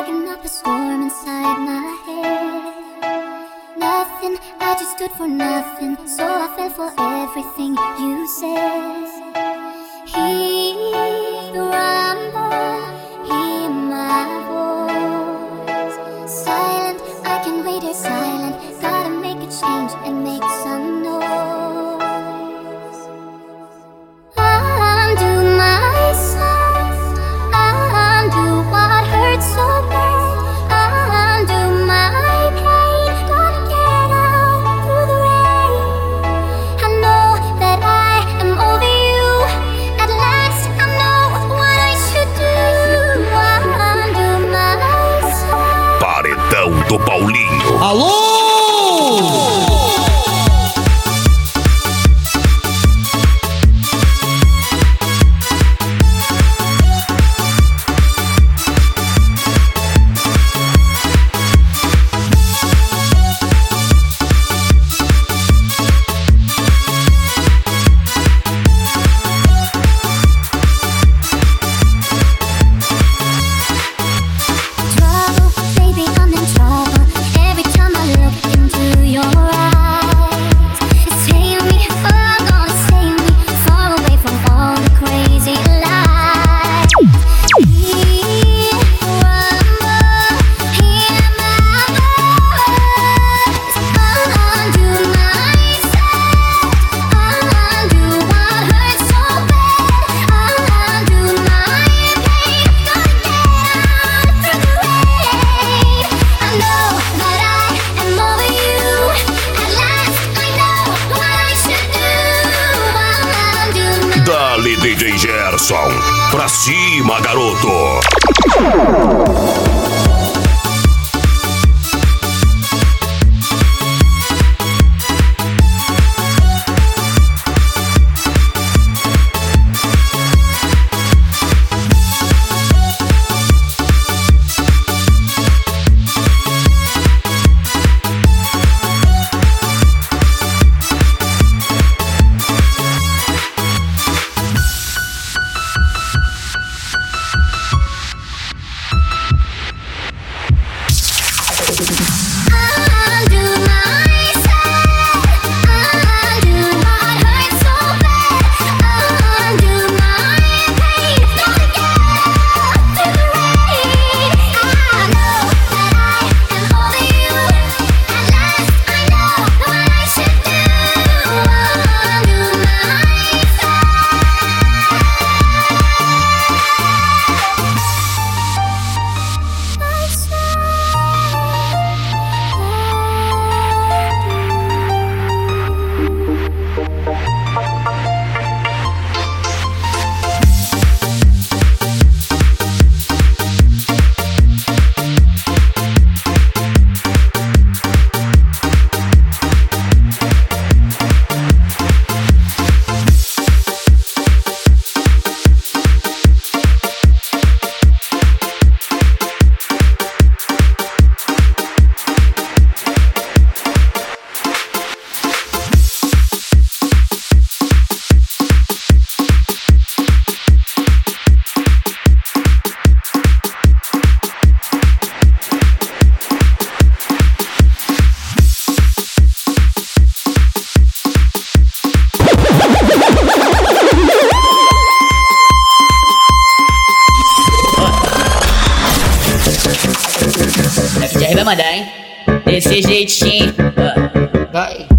Dragging up a storm inside my head. Nothing, I just stood for nothing, so I fell for everything you said. Hear the rumble, hear my voice. Silent, I can wait here silent. Gotta make a change and make some noise. Undo myself, undo what hurts so bad. Undo my pain, gotta get out through the rain. I know that I am over you. At last I know what I should do. Undo myself. Paredão do Paulinho. Alô! Trouble, baby, I'm in trouble. Every time I look into your eyes, it's saving me, oh, gonna save me, far away from all the crazy lies. Hear the rumble, hear my voice. Undo myself, undo what hurts so bad. Undo my pain, gotta get out through the rain. I know that I am over you. At last I know what I should do. Undo my Dali, DJ Gerson. Pra cima, garoto. Undo myself, undo what hurts so bad. Undo my pain, gotta get out through the rain. I know that I am over you. At last I know what I should do. Undo FJ vai mandar, hein? Desse jeitinho. Vai.